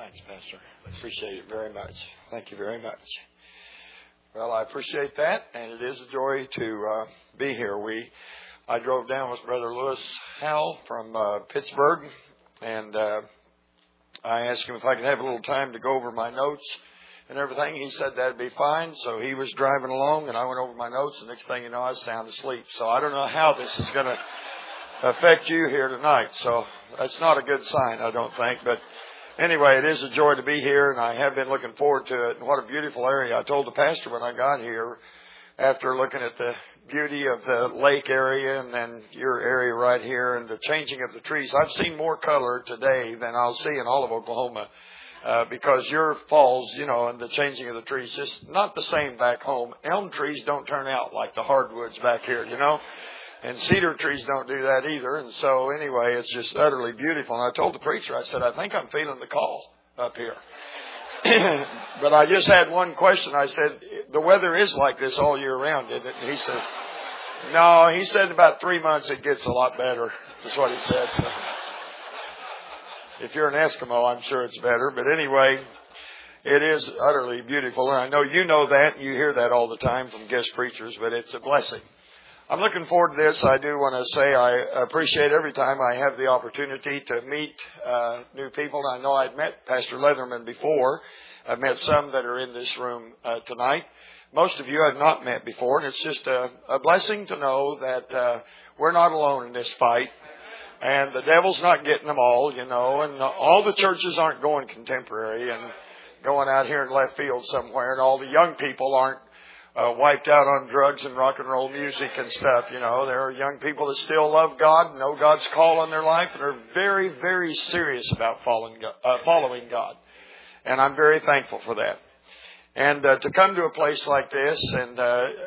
Thanks, Pastor. Appreciate it very much. Thank you very much. Well, I appreciate that, and it is a joy to be here. I drove down with Brother Lewis Howell from Pittsburgh, and I asked him if I could have a little time to go over my notes and everything. He said that'd be fine, so he was driving along, and I went over my notes. The next thing you know, I was sound asleep. So I don't know how this is going to affect you here tonight. So that's not a good sign, I don't think, but anyway, it is a joy to be here, and I have been looking forward to it. And what a beautiful area. I told the pastor when I got here, after looking at the beauty of the lake area and then your area right here and the changing of the trees, I've seen more color today than I'll see in all of Oklahoma because your falls, and the changing of the trees, just not the same back home. Elm trees don't turn out like the hardwoods back here, And cedar trees don't do that either. And so anyway, it's just utterly beautiful. And I told the preacher, I said, I think I'm feeling the call up here. But I just had one question. I said, the weather is like this all year round, isn't it? And he said, no, he said about 3 months it gets a lot better. That's what he said. So if you're an Eskimo, I'm sure it's better. But anyway, it is utterly beautiful. And I know you know that. You hear that all the time from guest preachers, but it's a blessing. I'm looking forward to this. I do want to say I appreciate every time I have the opportunity to meet new people. I know I'd met Pastor Leatherman before. I've met some that are in this room tonight. Most of you I've not met before, and it's just a blessing to know that we're not alone in this fight. And the devil's not getting them all, and all the churches aren't going contemporary and going out here in left field somewhere, and all the young people aren't wiped out on drugs and rock and roll music and stuff. There are young people that still love God, know God's call on their life, and are very, very serious about following God. And I'm very thankful for that. And to come to a place like this and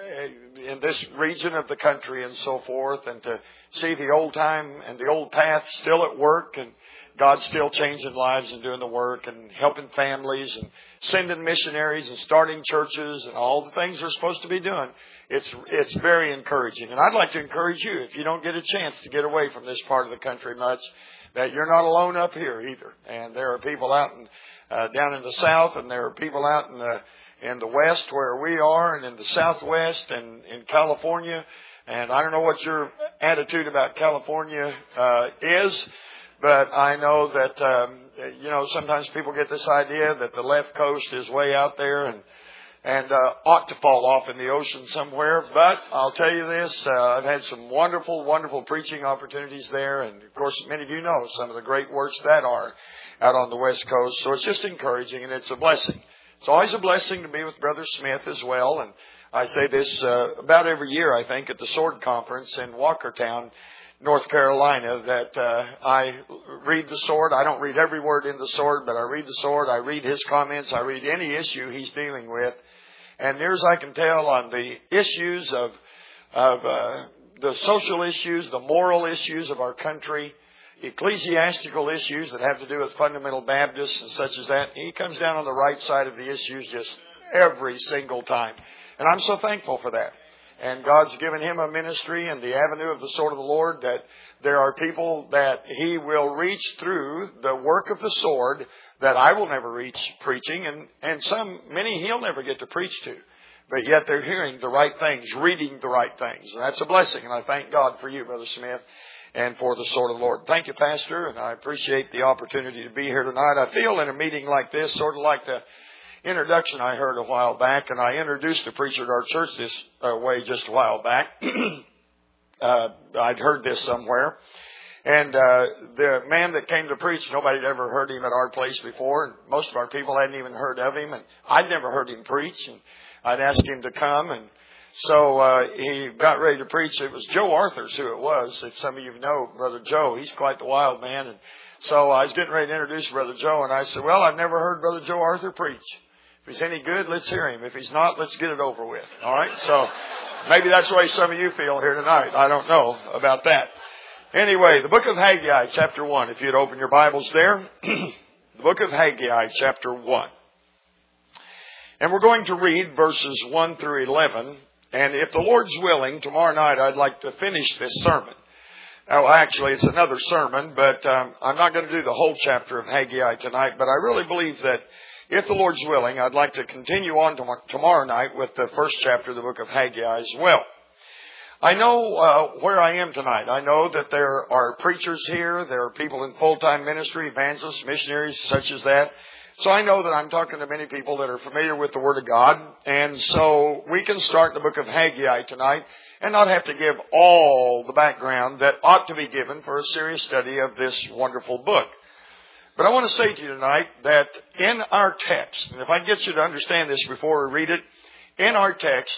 in this region of the country and so forth, and to see the old time and the old path still at work, and God's still changing lives and doing the work and helping families and sending missionaries and starting churches and all the things they're supposed to be doing. It's very encouraging. And I'd like to encourage you, if you don't get a chance to get away from this part of the country much, that you're not alone up here either. And there are people out down in the south, and there are people out in the west where we are, and in the southwest and in California. And I don't know what your attitude about California is, but I know that, sometimes people get this idea that the left coast is way out there and ought to fall off in the ocean somewhere. But I'll tell you this, I've had some wonderful, wonderful preaching opportunities there. And, of course, many of you know some of the great works that are out on the West Coast. So it's just encouraging, and it's a blessing. It's always a blessing to be with Brother Smith as well. And I say this about every year, I think, at the Sword Conference in Walkertown, North Carolina, that I read the Sword. I don't read every word in the Sword, but I read the Sword. I read his comments. I read any issue he's dealing with. And near as I can tell on the issues of the social issues, the moral issues of our country, ecclesiastical issues that have to do with fundamental Baptists and such as that, he comes down on the right side of the issues just every single time. And I'm so thankful for that. And God's given him a ministry and the avenue of the sword of the Lord, that there are people that he will reach through the work of the sword that I will never reach preaching, and many he'll never get to preach to. But yet they're hearing the right things, reading the right things. And that's a blessing. And I thank God for you, Brother Smith, and for the sword of the Lord. Thank you, Pastor, and I appreciate the opportunity to be here tonight. I feel in a meeting like this, sort of like the introduction I heard a while back, and I introduced a preacher at our church this way just a while back. I'd heard this somewhere. And the man that came to preach, nobody had ever heard him at our place before, and most of our people hadn't even heard of him, and I'd never heard him preach, and I'd asked him to come, and so he got ready to preach. It was Joe Arthur's who it was. If some of you know Brother Joe, he's quite the wild man. And so I was getting ready to introduce Brother Joe, and I said, well, I've never heard Brother Joe Arthur preach. If he's any good, let's hear him. If he's not, let's get it over with. All right? So maybe that's the way some of you feel here tonight. I don't know about that. Anyway, the book of Haggai, chapter 1, if you'd open your Bibles there. The book of Haggai, chapter 1. And we're going to read verses 1 through 11. And if the Lord's willing, tomorrow night I'd like to finish this sermon. Oh, actually, it's another sermon, but I'm not going to do the whole chapter of Haggai tonight. But I really believe that if the Lord's willing, I'd like to continue on tomorrow night with the first chapter of the book of Haggai as well. I know where I am tonight. I know that there are preachers here. There are people in full-time ministry, evangelists, missionaries, such as that. So I know that I'm talking to many people that are familiar with the Word of God. And so we can start the book of Haggai tonight and not have to give all the background that ought to be given for a serious study of this wonderful book. But I want to say to you tonight that in our text, and if I can get you to understand this before we read it, in our text,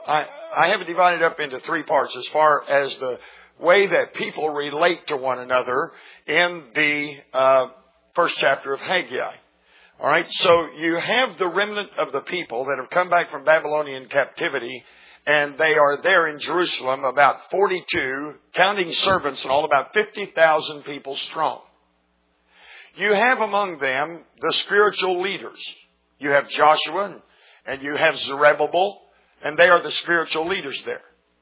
I have it divided up into three parts as far as the way that people relate to one another in the first chapter of Haggai. All right, so you have the remnant of the people that have come back from Babylonian captivity, and they are there in Jerusalem, about 42, counting servants and all, about 50,000 people strong. You have among them the spiritual leaders. You have Joshua and you have Zerubbabel, and they are the spiritual leaders there.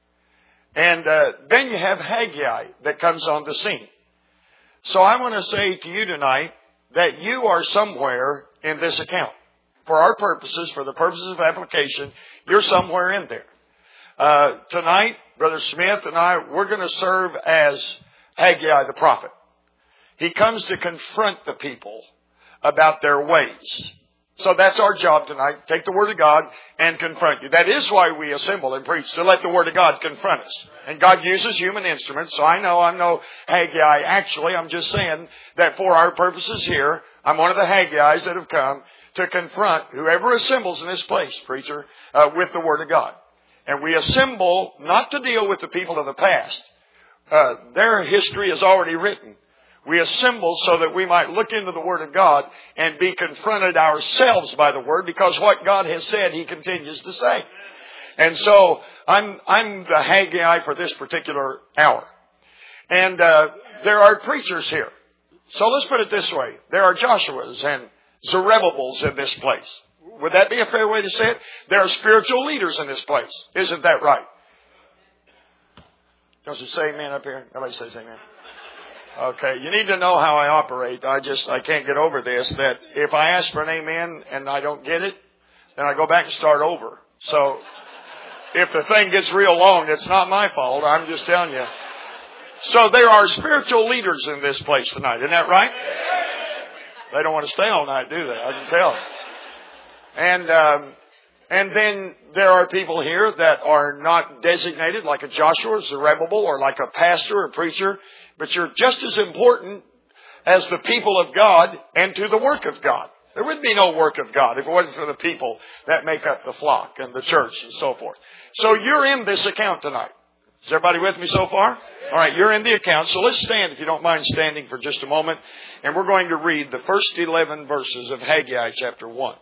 And then you have Haggai that comes on the scene. So I want to say to you tonight that you are somewhere in this account. For our purposes, for the purposes of application, you're somewhere in there. Tonight, Brother Smith and I, we're going to serve as Haggai the prophet. He comes to confront the people about their ways. So that's our job tonight. Take the Word of God and confront you. That is why we assemble and preach, to let the Word of God confront us. And God uses human instruments, so I'm no Haggai. Actually, I'm just saying that for our purposes here, I'm one of the Haggais that have come to confront whoever assembles in this place, preacher, with the Word of God. And we assemble not to deal with the people of the past. Their history is already written. We assemble so that we might look into the Word of God and be confronted ourselves by the Word, because what God has said, He continues to say. And so I'm the Haggai for this particular hour. And there are preachers here. So let's put it this way. There are Joshuas and Zerubbabels in this place. Would that be a fair way to say it? There are spiritual leaders in this place. Isn't that right? Don't you say amen up here? Nobody says amen. Okay, you need to know how I operate. I can't get over this, that if I ask for an amen and I don't get it, then I go back and start over. So if the thing gets real long, it's not my fault. I'm just telling you. So there are spiritual leaders in this place tonight. Isn't that right? They don't want to stay all night, do they? I can tell. And then there are people here that are not designated like a Joshua or Zerubbabel or like a pastor or preacher, but you're just as important as the people of God and to the work of God. There would be no work of God if it wasn't for the people that make up the flock and the church and so forth. So you're in this account tonight. Is everybody with me so far? All right, you're in the account. So let's stand, if you don't mind standing for just a moment. And we're going to read the first 11 verses of Haggai chapter 1.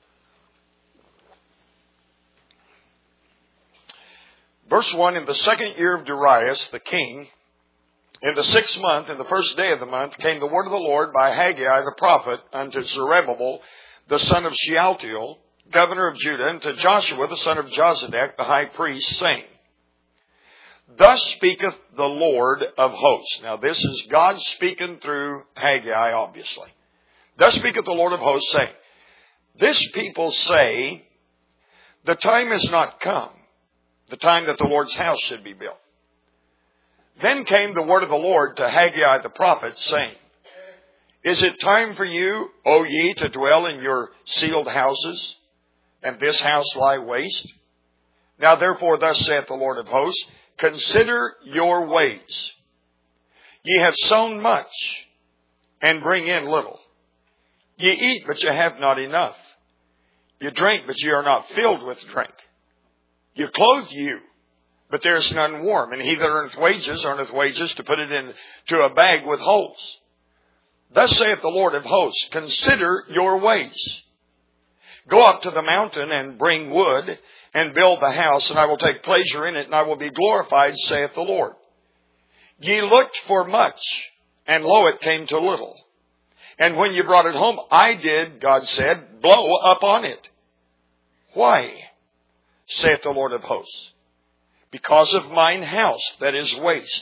Verse 1, in the second year of Darius the king, in the 6th month, in the first day of the month, came the word of the Lord by Haggai the prophet unto Zerubbabel, the son of Shealtiel, governor of Judah, and to Joshua, the son of Jozadak, the high priest, saying, Thus speaketh the Lord of hosts. Now this is God speaking through Haggai, obviously. Thus speaketh the Lord of hosts, saying, This people say, the time is not come, the time that the Lord's house should be built. Then came the word of the Lord to Haggai the prophet, saying, Is it time for you, O ye, to dwell in your sealed houses, and this house lie waste? Now therefore thus saith the Lord of hosts, Consider your ways. Ye have sown much, and bring in little. Ye eat, but ye have not enough. Ye drink, but ye are not filled with drink. Ye clothe you, but there is none warm. And he that earneth wages to put it into a bag with holes. Thus saith the Lord of hosts, Consider your ways. Go up to the mountain and bring wood, and build the house, and I will take pleasure in it, and I will be glorified, saith the Lord. Ye looked for much, and lo, it came to little. And when ye brought it home, I did, God said, blow upon it. Why? Saith the Lord of hosts. Because of mine house that is waste,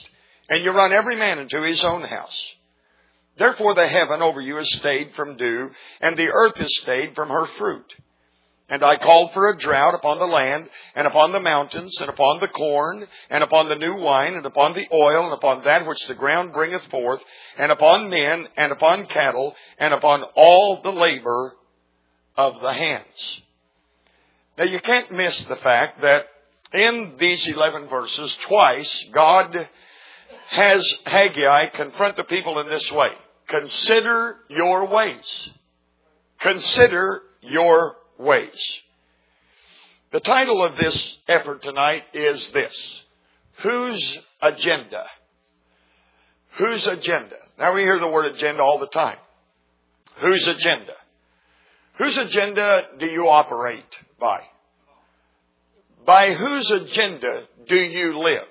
and you run every man into his own house. Therefore the heaven over you is stayed from dew, and the earth is stayed from her fruit. And I called for a drought upon the land, and upon the mountains, and upon the corn, and upon the new wine, and upon the oil, and upon that which the ground bringeth forth, and upon men, and upon cattle, and upon all the labor of the hands. Now you can't miss the fact that in these 11 verses, twice, God has Haggai confront the people in this way. Consider your ways. Consider your ways. The title of this effort tonight is this: Whose agenda? Whose agenda? Now we hear the word agenda all the time. Whose agenda? Whose agenda do you operate by? By whose agenda do you live?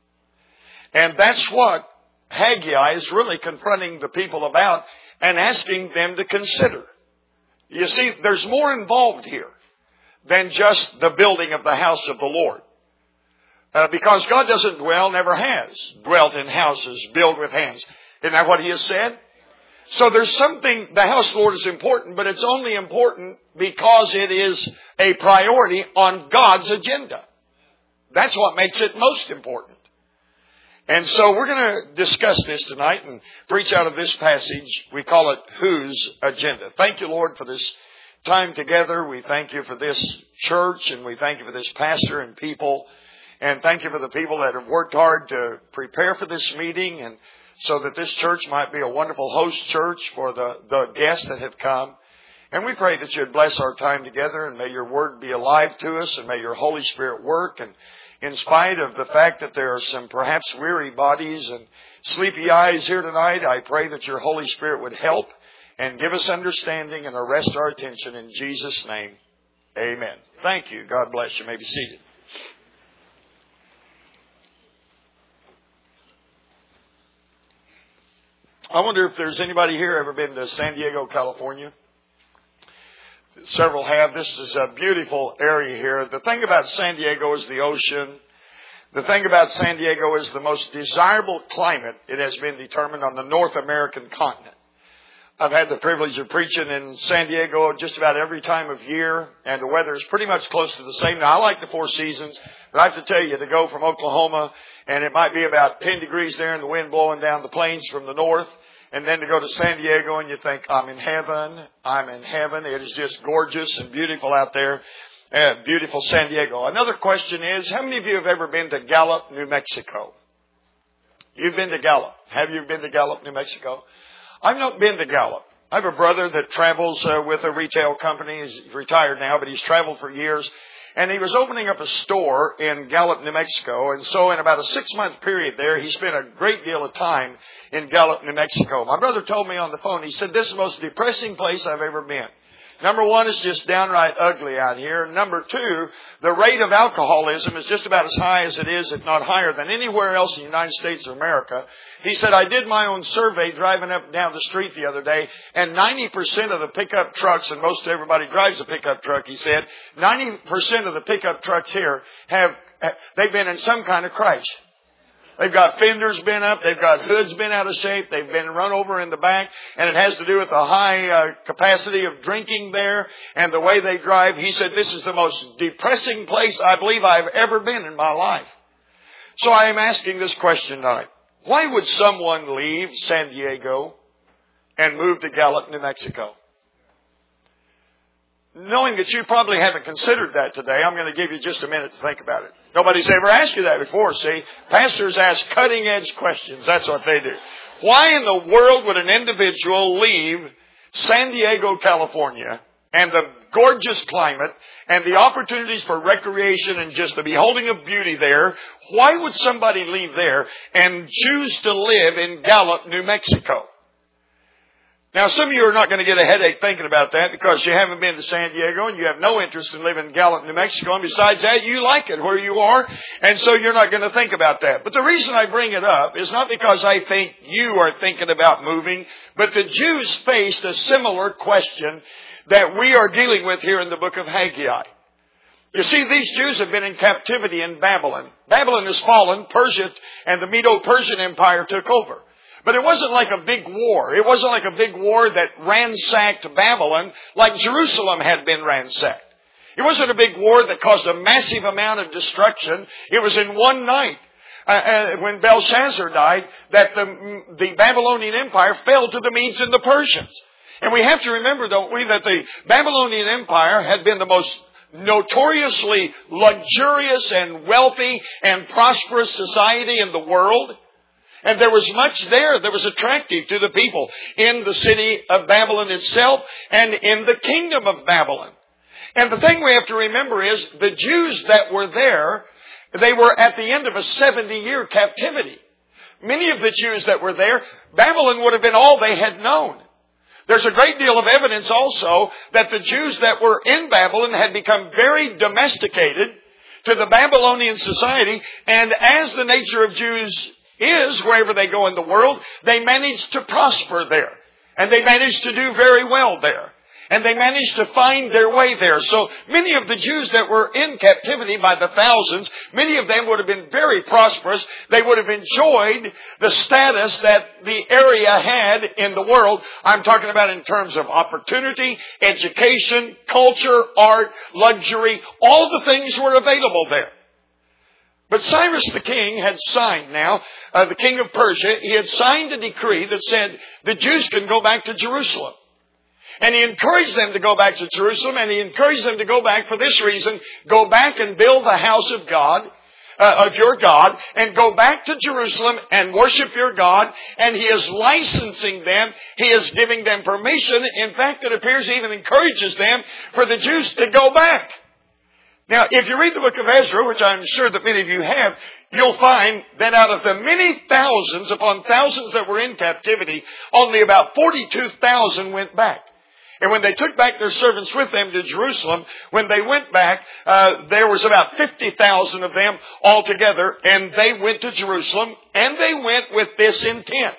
And that's what Haggai is really confronting the people about and asking them to consider. You see, there's more involved here than just the building of the house of the Lord. Because God doesn't dwell, never has dwelt in houses built with hands. Isn't that what He has said? So there's something, the house of the Lord is important, but it's only important because it is a priority on God's agenda. That's what makes it most important. And so we're going to discuss this tonight and preach out of this passage. We call it Whose Agenda. Thank you, Lord, for this time together. We thank you for this church, and we thank you for this pastor and people. And thank you for the people that have worked hard to prepare for this meeting, and so that this church might be a wonderful host church for the guests that have come. And we pray that you'd bless our time together, and may your word be alive to us, and may your Holy Spirit work. And in spite of the fact that there are some perhaps weary bodies and sleepy eyes here tonight, I pray that your Holy Spirit would help and give us understanding and arrest our attention in Jesus' name. Amen. Thank you. God bless you. You may be seated. I wonder if there's anybody here ever been to San Diego, California. Several have. This is a beautiful area here. The thing about San Diego is the ocean. The thing about San Diego is the most desirable climate. It has been determined on the North American continent. I've had the privilege of preaching in San Diego just about every time of year, and the weather is pretty much close to the same. Now, I like the four seasons, but I have to tell you, to go from Oklahoma, and it might be about 10 degrees there and the wind blowing down the plains from the north, and then to go to San Diego and you think, I'm in heaven. I'm in heaven. It is just gorgeous and beautiful out there. Beautiful San Diego. Another question is, how many of you have ever been to Gallup, New Mexico? You've been to Gallup. Have you been to Gallup, New Mexico? I've not been to Gallup. I have a brother that travels with a retail company. He's retired now, but he's traveled for years. And he was opening up a store in Gallup, New Mexico. And so in about a 6-month period there, he spent a great deal of time in Gallup, New Mexico. My brother told me on the phone, he said, this is the most depressing place I've ever been. Number one, it's just downright ugly out here. Number two, the rate of alcoholism is just about as high as it is, if not higher, than anywhere else in the United States of America. He said, I did my own survey driving up and down the street the other day, and 90% of the pickup trucks, and most everybody drives a pickup truck, he said, 90% of the pickup trucks here they've been in some kind of crash. They've got fenders bent up. They've got hoods bent out of shape. They've been run over in the back. And it has to do with the high capacity of drinking there and the way they drive. He said, this is the most depressing place I believe I've ever been in my life. So I am asking this question tonight. Why would someone leave San Diego and move to Gallup, New Mexico? Knowing that you probably haven't considered that today, I'm going to give you just a minute to think about it. Nobody's ever asked you that before, see? Pastors ask cutting-edge questions. That's what they do. Why in the world would an individual leave San Diego, California, and the gorgeous climate, and the opportunities for recreation and just the beholding of beauty there? Why would somebody leave there and choose to live in Gallup, New Mexico? Now, some of you are not going to get a headache thinking about that because you haven't been to San Diego and you have no interest in living in Gallup, New Mexico. And besides that, you like it where you are, and so you're not going to think about that. But the reason I bring it up is not because I think you are thinking about moving, but the Jews faced a similar question that we are dealing with here in the book of Haggai. You see, these Jews have been in captivity in Babylon. Babylon has fallen. Persia and the Medo-Persian Empire took over. But it wasn't like a big war. It wasn't like a big war that ransacked Babylon like Jerusalem had been ransacked. It wasn't a big war that caused a massive amount of destruction. It was in one night, when Belshazzar died, that the Babylonian Empire fell to the Medes and the Persians. And we have to remember, don't we, that the Babylonian Empire had been the most notoriously luxurious and wealthy and prosperous society in the world. And there was much there that was attractive to the people in the city of Babylon itself and in the kingdom of Babylon. And the thing we have to remember is the Jews that were there, they were at the end of a 70-year captivity. Many of the Jews that were there, Babylon would have been all they had known. There's a great deal of evidence also that the Jews that were in Babylon had become very domesticated to the Babylonian society, and as the nature of Jews is, wherever they go in the world, they managed to prosper there. And they managed to do very well there. And they managed to find their way there. So many of the Jews that were in captivity by the thousands, many of them would have been very prosperous. They would have enjoyed the status that the area had in the world. I'm talking about in terms of opportunity, education, culture, art, luxury. All the things were available there. But Cyrus the king had signed now, the king of Persia, he had signed a decree that said the Jews can go back to Jerusalem. And he encouraged them to go back to Jerusalem, and he encouraged them to go back for this reason: go back and build the house of God, of your God, and go back to Jerusalem and worship your God. And he is licensing them. He is giving them permission. In fact, it appears he even encourages them for the Jews to go back. Now, if you read the book of Ezra, which I'm sure that many of you have, you'll find that out of the many thousands upon thousands that were in captivity, only about 42,000 went back. And when they took back their servants with them to Jerusalem, when they went back, there was about 50,000 of them altogether, and they went to Jerusalem, and they went with this intent: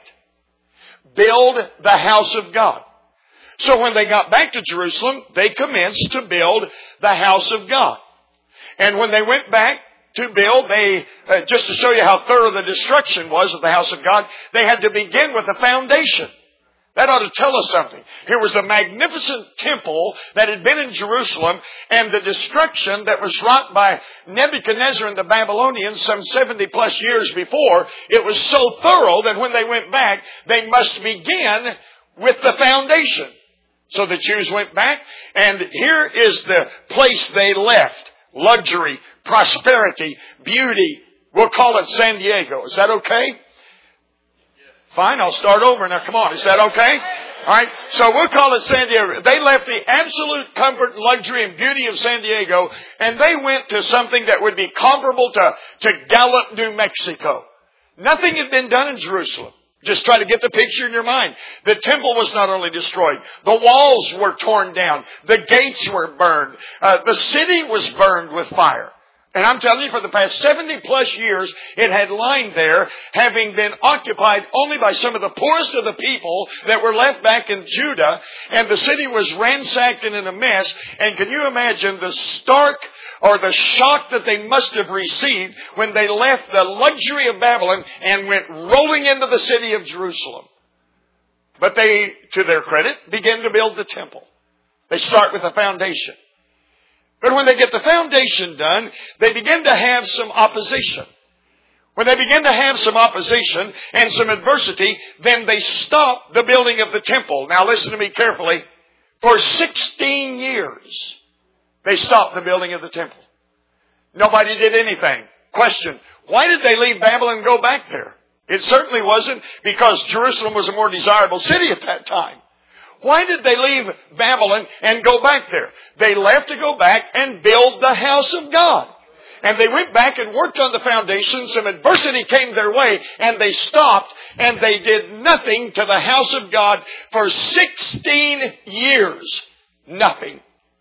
build the house of God. So when they got back to Jerusalem, they commenced to build the house of God. And when they went back to build, they, just to show you how thorough the destruction was of the house of God, they had to begin with a foundation. That ought to tell us something. Here was a magnificent temple that had been in Jerusalem, and the destruction that was wrought by Nebuchadnezzar and the Babylonians some 70 plus years before, it was so thorough that when they went back, they must begin with the foundation. So the Jews went back, and here is the place they left: luxury, prosperity, beauty. We'll call it San Diego. Is that okay? Fine, I'll start over now. Come on, is that okay? All right, so we'll call it San Diego. They left the absolute comfort, luxury, and beauty of San Diego, and they went to something that would be comparable to Gallup, New Mexico. Nothing had been done in Jerusalem. Just try to get the picture in your mind. The temple was not only destroyed, the walls were torn down, the gates were burned, the city was burned with fire. And I'm telling you, for the past 70 plus years, it had lain there, having been occupied only by some of the poorest of the people that were left back in Judah. And the city was ransacked and in a mess. And can you imagine the stark or the shock that they must have received when they left the luxury of Babylon and went rolling into the city of Jerusalem? But they, to their credit, began to build the temple. They start with a foundation. But when they get the foundation done, they begin to have some opposition. When they begin to have some opposition and some adversity, then they stop the building of the temple. Now listen to me carefully. For 16 years, they stopped the building of the temple. Nobody did anything. Question: why did they leave Babylon and go back there? It certainly wasn't because Jerusalem was a more desirable city at that time. Why did they leave Babylon and go back there? They left to go back and build the house of God. And they went back and worked on the foundation. Some adversity came their way, and they stopped, and they did nothing to the house of God for 16 years. Nothing.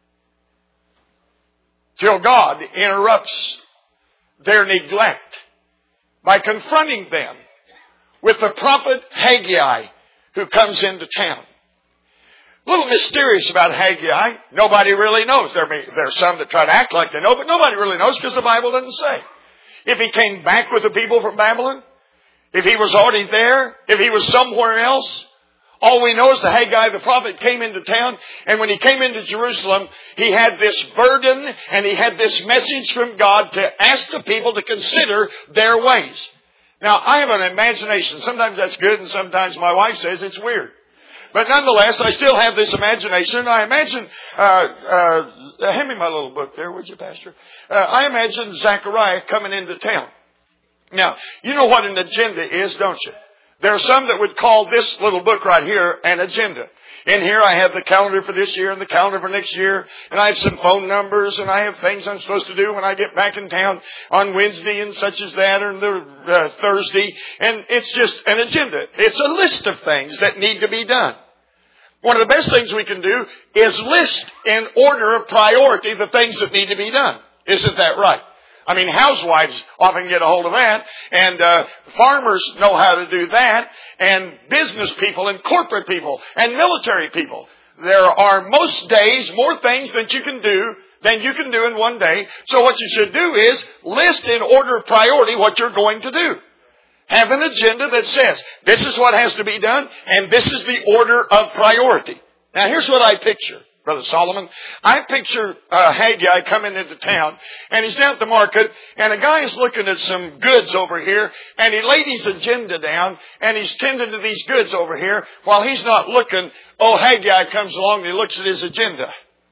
Till God interrupts their neglect by confronting them with the prophet Haggai, who comes into town. A little mysterious about Haggai. Nobody really knows. There's some that try to act like they know, but nobody really knows because the Bible doesn't say. If he came back with the people from Babylon, if he was already there, if he was somewhere else, all we know is that Haggai the prophet came into town, and when he came into Jerusalem, he had this burden and he had this message from God to ask the people to consider their ways. Now, I have an imagination. Sometimes that's good, and sometimes my wife says it's weird. But nonetheless, I still have this imagination. I imagine, hand me my little book there, would you, Pastor? I imagine Zechariah coming into town. Now, you know what an agenda is, don't you? There are some that would call this little book right here an agenda. In here I have the calendar for this year and the calendar for next year. And I have some phone numbers and I have things I'm supposed to do when I get back in town on Wednesday and such as that, or the Thursday. And it's just an agenda. It's a list of things that need to be done. One of the best things we can do is list in order of priority the things that need to be done. Isn't that right? I mean, housewives often get a hold of that, and farmers know how to do that, and business people and corporate people and military people. There are most days more things that you can do than you can do in one day. So what you should do is list in order of priority what you're going to do. Have an agenda that says, this is what has to be done, and this is the order of priority. Now, here's what I picture, Brother Solomon. I picture Haggai coming into town, and he's down at the market, and a guy is looking at some goods over here, and he laid his agenda down, and he's tending to these goods over here. While he's not looking, Haggai comes along and he looks at his agenda.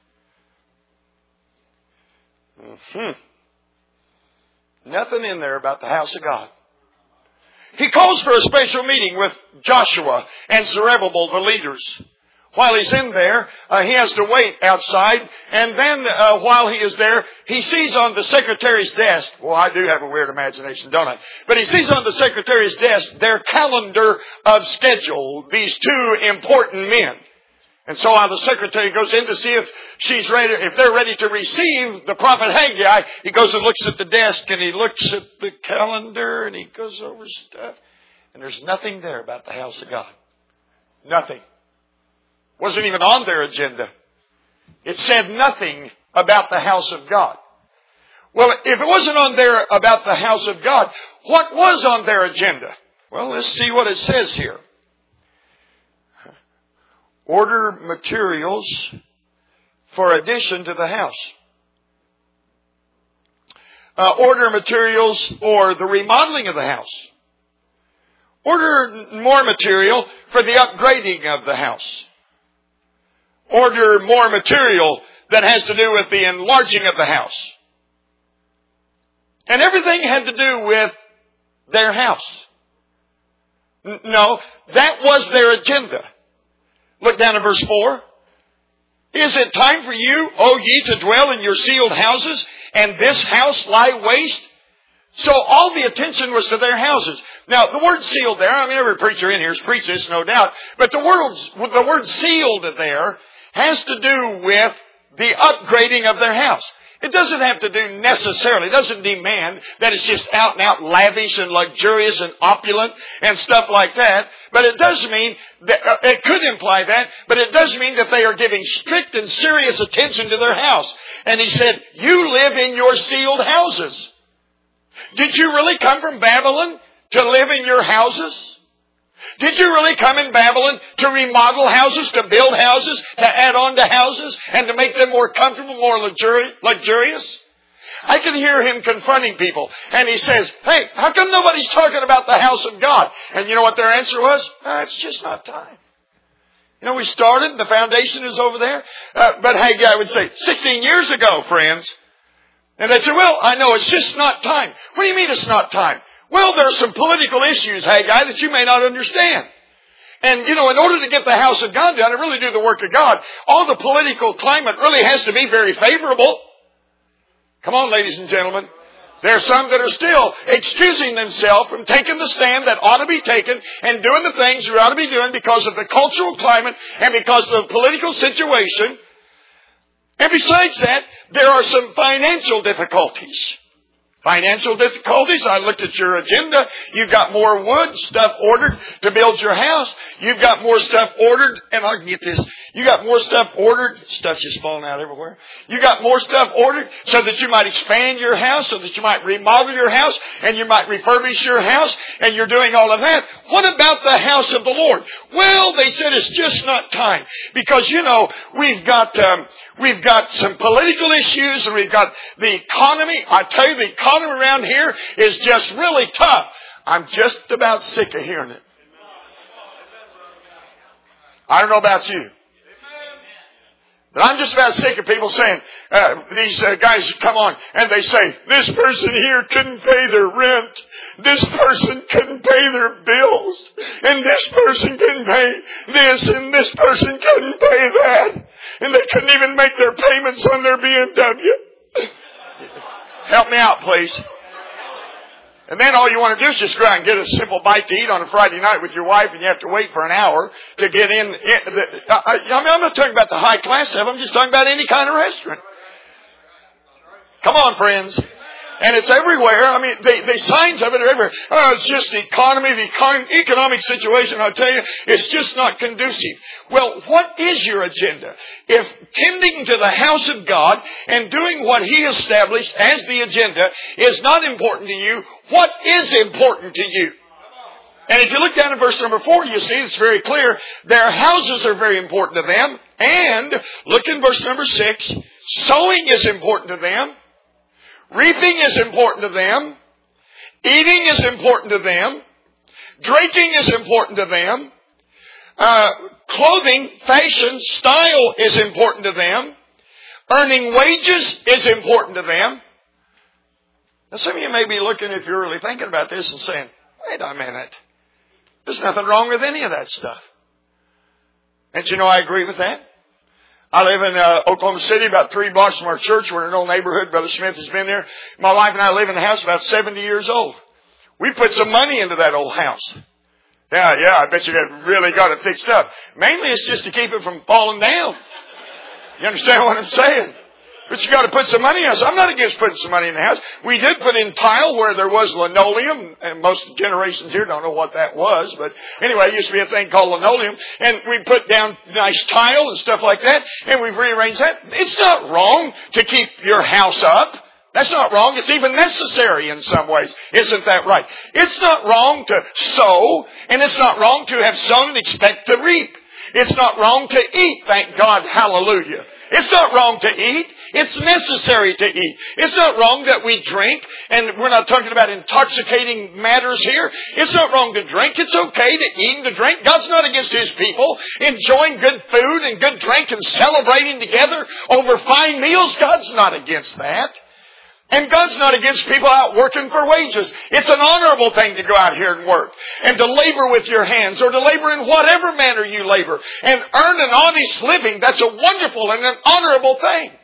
Nothing in there about the house of God. He calls for a special meeting with Joshua and Zerubbabel, the leaders. While he's in there, he has to wait outside. And then while he is there, he sees on the secretary's desk, well, I do have a weird imagination, don't I? But he sees on the secretary's desk their calendar of schedule, these two important men. And so while the secretary goes in to see if she's ready, if they're ready to receive the prophet Haggai, he goes and looks at the desk and he looks at the calendar and he goes over stuff. And there's nothing there about the house of God. Nothing. Wasn't even on their agenda. It said nothing about the house of God. Well, if it wasn't on there about the house of God, what was on their agenda? Well, let's see what it says here. Order materials for addition to the house. Order materials for the remodeling of the house. Order more material for the upgrading of the house. Order more material that has to do with the enlarging of the house. And everything had to do with their house. No, that was their agenda. Look down at verse 4. Is it time for you, O ye, to dwell in your sealed houses, and this house lie waste? So all the attention was to their houses. Now, the word sealed there, I mean, every preacher in here has preached this, no doubt. But the word sealed there has to do with the upgrading of their house. It doesn't have to do necessarily, it doesn't demand that it's just out and out lavish and luxurious and opulent and stuff like that. But it does mean, that, it could imply that, but it does mean that they are giving strict and serious attention to their house. And he said, you live in your sealed houses. Did you really come from Babylon to live in your houses? Did you really come in Babylon to remodel houses, to build houses, to add on to houses, and to make them more comfortable, more luxurious? I can hear him confronting people. And he says, hey, how come nobody's talking about the house of God? And you know what their answer was? It's just not time. You know, we started, the foundation is over there. But Haggai would say, 16 years ago, friends. And they said, well, I know, it's just not time. What do you mean it's not time? Well, there are some political issues, Haggai, that you may not understand. And, you know, in order to get the house of God done and really do the work of God, all the political climate really has to be very favorable. Come on, ladies and gentlemen. There are some that are still excusing themselves from taking the stand that ought to be taken and doing the things you ought to be doing because of the cultural climate and because of the political situation. And besides that, there are some financial difficulties. Financial difficulties. I looked at your agenda. You've got more wood stuff ordered to build your house. You've got more stuff ordered, and I can get this. You got more stuff ordered. Stuff's just falling out everywhere. You got more stuff ordered so that you might expand your house, so that you might remodel your house, and you might refurbish your house, and you're doing all of that. What about the house of the Lord? Well, they said it's just not time. Because, we've got some political issues, and we've got the economy. I tell you, the economy around here is just really tough. I'm just about sick of hearing it. I don't know about you, but I'm just about sick of people saying, these guys come on and they say, this person here couldn't pay their rent. This person couldn't pay their bills. And this person couldn't pay this. And this person couldn't pay that. And they couldn't even make their payments on their BMW. Help me out, please. And then all you want to do is just go out and get a simple bite to eat on a Friday night with your wife, and you have to wait for an hour to get in. I'm not talking about the high class stuff. I'm just talking about any kind of restaurant. Come on, friends. And it's everywhere. I mean, the signs of it are everywhere. Oh, it's just the economy, the economic situation, I'll tell you, it's just not conducive. Well, what is your agenda? If tending to the house of God and doing what He established as the agenda is not important to you, what is important to you? And if you look down at verse number 4, you see it's very clear. Their houses are very important to them. And look in verse number 6. Sowing is important to them. Reaping is important to them. Eating is important to them. Drinking is important to them. Clothing, fashion, style is important to them. Earning wages is important to them. Now some of you may be looking, if you're really thinking about this, and saying, wait a minute. There's nothing wrong with any of that stuff. And I agree with that. I live in Oklahoma City, about 3 blocks from our church. We're in an old neighborhood. Brother Smith has been there. My wife and I live in the house about 70 years old. We put some money into that old house. Yeah, I bet you that really got it fixed up. Mainly it's just to keep it from falling down. You understand what I'm saying? But you got to put some money in. So I'm not against putting some money in the house. We did put in tile where there was linoleum, and most generations here don't know what that was. But anyway, it used to be a thing called linoleum, and we put down nice tile and stuff like that, and we've rearranged that. It's not wrong to keep your house up. That's not wrong. It's even necessary in some ways. Isn't that right? It's not wrong to sow, and it's not wrong to have sown and expect to reap. It's not wrong to eat, thank God, hallelujah. It's not wrong to eat. It's necessary to eat. It's not wrong that we drink, and we're not talking about intoxicating matters here. It's not wrong to drink. It's okay to eat and to drink. God's not against His people enjoying good food and good drink and celebrating together over fine meals. God's not against that. And God's not against people out working for wages. It's an honorable thing to go out here and work and to labor with your hands, or to labor in whatever manner you labor and earn an honest living. That's a wonderful and an honorable thing.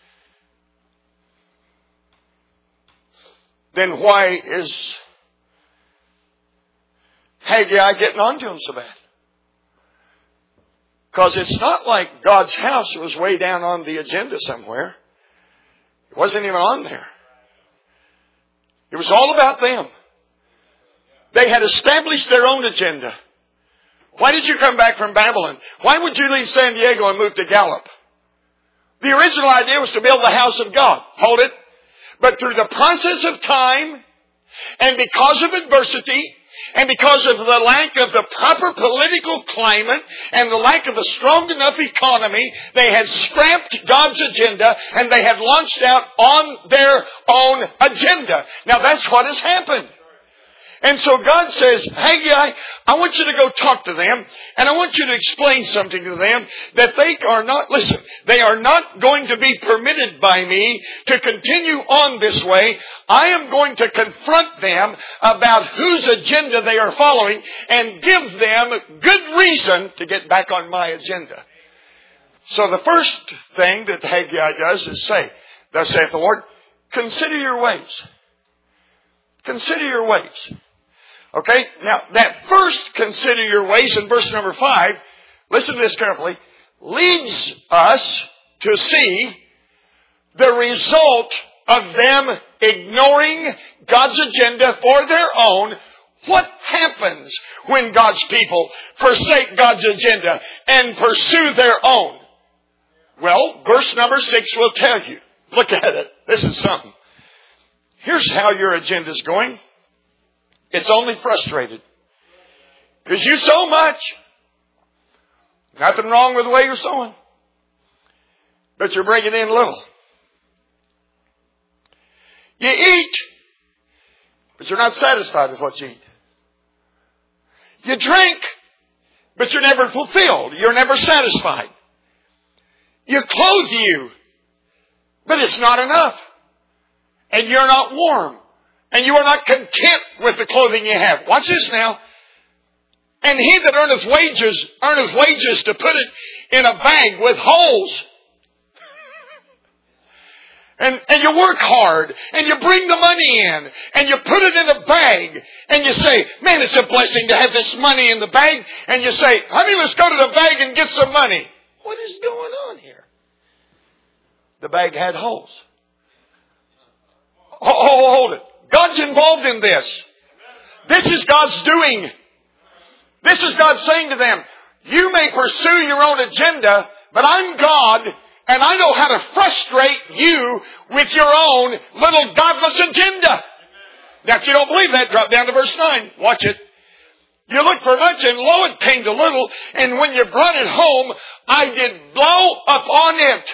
Then why is Haggai getting on to him so bad? Because it's not like God's house was way down on the agenda somewhere. It wasn't even on there. It was all about them. They had established their own agenda. Why did you come back from Babylon? Why would you leave San Diego and move to Gallup? The original idea was to build the house of God. Hold it. But through the process of time, and because of adversity, and because of the lack of the proper political climate and the lack of a strong enough economy, they had scrapped God's agenda and they had launched out on their own agenda. Now that's what has happened. And so God says, Haggai, I want you to go talk to them, and I want you to explain something to them that they are not going to be permitted by me to continue on this way. I am going to confront them about whose agenda they are following and give them good reason to get back on my agenda. So the first thing that Haggai does is say, thus saith the Lord, consider your ways. Consider your ways. Okay, now that first consider your ways in verse number 5, listen to this carefully, leads us to see the result of them ignoring God's agenda for their own, what happens when God's people forsake God's agenda and pursue their own? Well, verse number 6 will tell you. Look at it. This is something. Here's how your agenda's going. It's only frustrated. Because you sow much. Nothing wrong with the way you're sowing. But you're bringing in little. You eat, but you're not satisfied with what you eat. You drink, but you're never fulfilled. You're never satisfied. You clothe you, but it's not enough. And you're not warm. And you are not content with the clothing you have. Watch this now. And he that earneth wages to put it in a bag with holes. And you work hard, and you bring the money in, and you put it in a bag, and you say, man, it's a blessing to have this money in the bag. And you say, honey, let's go to the bag and get some money. What is going on here? The bag had holes. Oh, hold it. God's involved in this. This is God's doing. This is God saying to them, you may pursue your own agenda, but I'm God, and I know how to frustrate you with your own little godless agenda. Now, if you don't believe that, drop down to verse 9. Watch it. You looked for much, and lo, it came to little, and when you brought it home, I did blow upon it.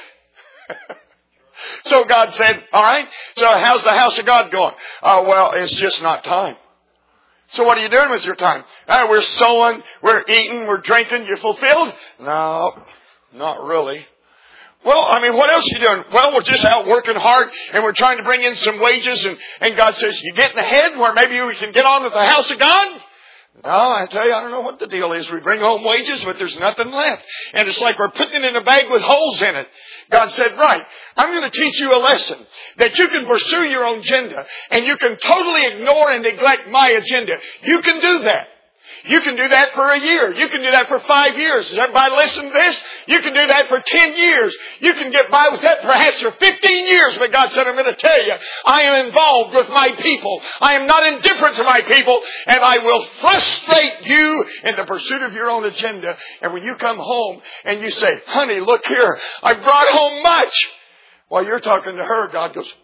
So God said, all right, so how's the house of God going? Well, it's just not time. So what are you doing with your time? We're sowing, we're eating, we're drinking. You fulfilled? No, not really. Well, what else are you doing? Well, we're just out working hard, and we're trying to bring in some wages, and God says, you getting ahead where maybe we can get on with the house of God? No, I tell you, I don't know what the deal is. We bring home wages, but there's nothing left. And it's like we're putting it in a bag with holes in it. God said, right, I'm going to teach you a lesson that you can pursue your own agenda, and you can totally ignore and neglect my agenda. You can do that. You can do that for a year. You can do that for 5 years. Does everybody listen to this? You can do that for 10 years. You can get by with that perhaps for 15 years. But God said, I'm going to tell you, I am involved with my people. I am not indifferent to my people. And I will frustrate you in the pursuit of your own agenda. And when you come home and you say, honey, look here, I brought home much. While you're talking to her, God goes,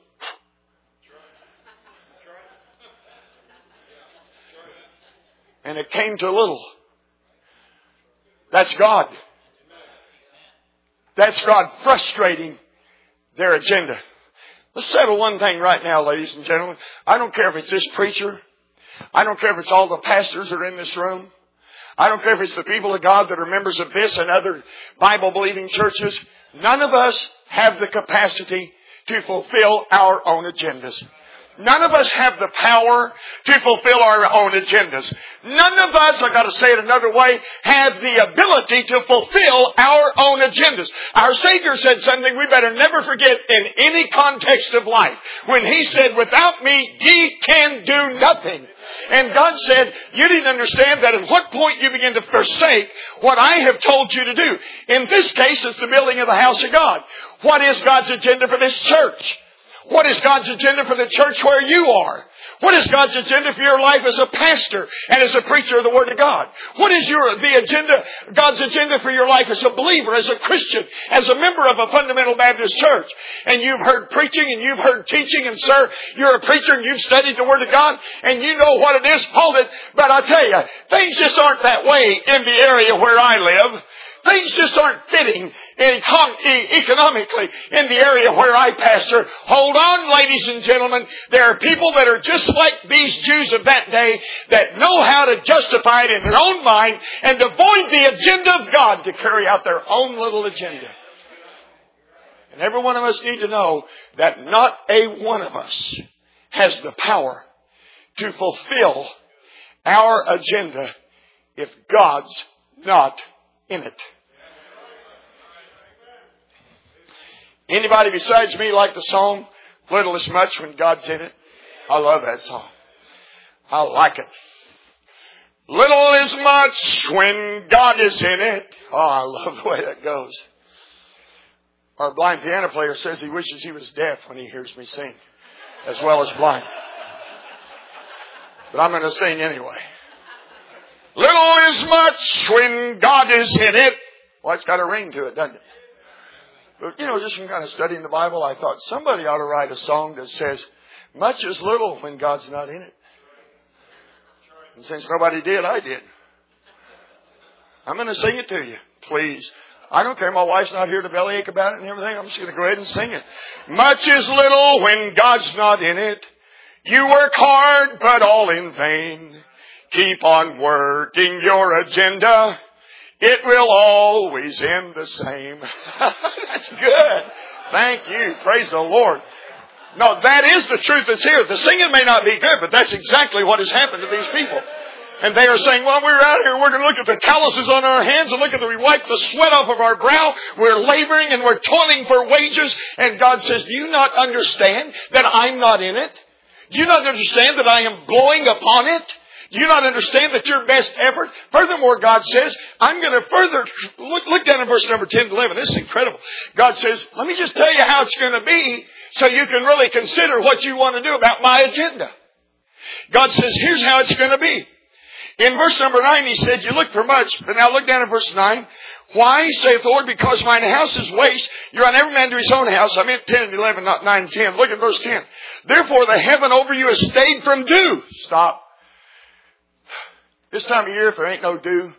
and it came to little. That's God. That's God frustrating their agenda. Let's settle one thing right now, ladies and gentlemen. I don't care if it's this preacher. I don't care if it's all the pastors that are in this room. I don't care if it's the people of God that are members of this and other Bible-believing churches. None of us have the capacity to fulfill our own agendas. None of us have the power to fulfill our own agendas. None of us, I've got to say it another way, have the ability to fulfill our own agendas. Our Savior said something we better never forget in any context of life. When He said, without me, ye can do nothing. And God said, you need to understand that at what point you begin to forsake what I have told you to do. In this case, it's the building of the house of God. What is God's agenda for this church? What is God's agenda for the church where you are? What is God's agenda for your life as a pastor and as a preacher of the Word of God? What is God's agenda for your life as a believer, as a Christian, as a member of a fundamental Baptist church? And you've heard preaching and you've heard teaching, and sir, you're a preacher and you've studied the Word of God and you know what it is, hold it. But I tell you, things just aren't that way in the area where I live. Things just aren't fitting economically in the area where I pastor. Hold on, ladies and gentlemen. There are people that are just like these Jews of that day that know how to justify it in their own mind and avoid the agenda of God to carry out their own little agenda. And every one of us need to know that not a one of us has the power to fulfill our agenda if God's not in it. Anybody besides me like the song, Little is Much When God's in It? I love that song. I like it. Little is much when God is in it. Oh, I love the way that goes. Our blind piano player says he wishes he was deaf when he hears me sing. as well as blind. But I'm going to sing anyway. Little is much when God is in it. Well, it's got a ring to it, doesn't it? But, just from kind of studying the Bible, I thought somebody ought to write a song that says, much is little when God's not in it. And since nobody did, I did. I'm going to sing it to you, please. I don't care. My wife's not here to bellyache about it and everything. I'm just going to go ahead and sing it. Much is little when God's not in it. You work hard, but all in vain. Keep on working your agenda. It will always end the same. That's good. Thank you. Praise the Lord. No, that is the truth that's here. The singing may not be good, but that's exactly what has happened to these people. And they are saying, well, we're out here, we're going to look at the calluses on our hands and we wipe the sweat off of our brow. We're laboring and we're toiling for wages. And God says, do you not understand that I'm not in it? Do you not understand that I am blowing upon it? Do you not understand that your best effort? Furthermore, God says, I'm going to further, look down in verse number 10 to 11. This is incredible. God says, let me just tell you how it's going to be so you can really consider what you want to do about my agenda. God says, here's how it's going to be. In verse number 9, He said, you look for much. But now look down at verse 9. Why, saith the Lord, because mine house is waste. You're on every man to his own house. I meant 10 and 11, not 9 and 10. Look at verse 10. Therefore the heaven over you has stayed from dew. Stop. This time of year, if there ain't no dew,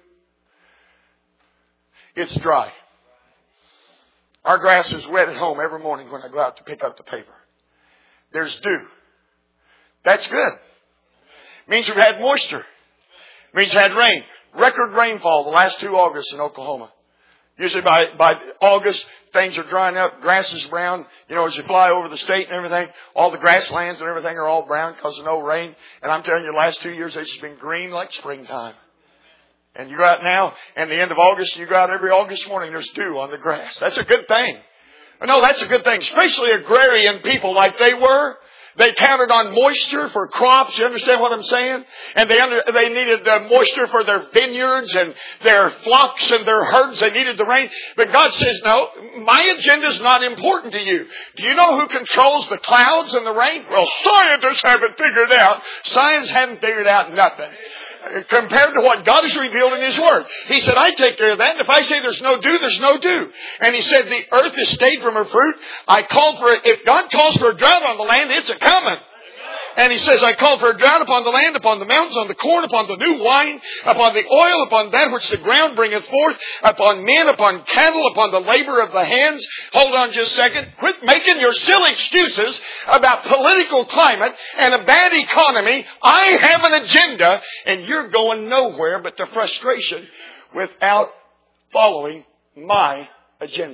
it's dry. Our grass is wet at home every morning when I go out to pick up the paper. There's dew. That's good. Means we've had moisture. Means we've had rain. Record rainfall the last 2 Augusts in Oklahoma. Usually by August, things are drying up. Grass is brown. As you fly over the state and everything, all the grasslands and everything are all brown because of no rain. And I'm telling you, the last 2 years, it's just been green like springtime. And you go out now, and the end of August, you go out every August morning, there's dew on the grass. That's a good thing. No, that's a good thing. Especially agrarian people like they were. They counted on moisture for crops. You understand what I'm saying? And they needed moisture for their vineyards and their flocks and their herds. They needed the rain. But God says, no, my agenda is not important to you. Do you know who controls the clouds and the rain? Well, scientists haven't figured out. Science haven't figured out nothing compared to what God has revealed in His Word. He said, I take care of that. And if I say there's no dew, there's no dew. And He said, the earth is stayed from her fruit. If God calls for a drought on the land, it's a coming. And He says, I call for a drought upon the land, upon the mountains, on the corn, upon the new wine, upon the oil, upon that which the ground bringeth forth, upon men, upon cattle, upon the labor of the hands. Hold on just a second. Quit making your silly excuses about political climate and a bad economy. I have an agenda, and you're going nowhere but to frustration without following my agenda.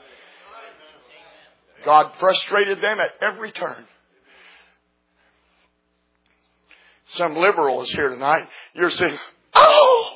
God frustrated them at every turn. Some liberal is here tonight. You're saying, oh,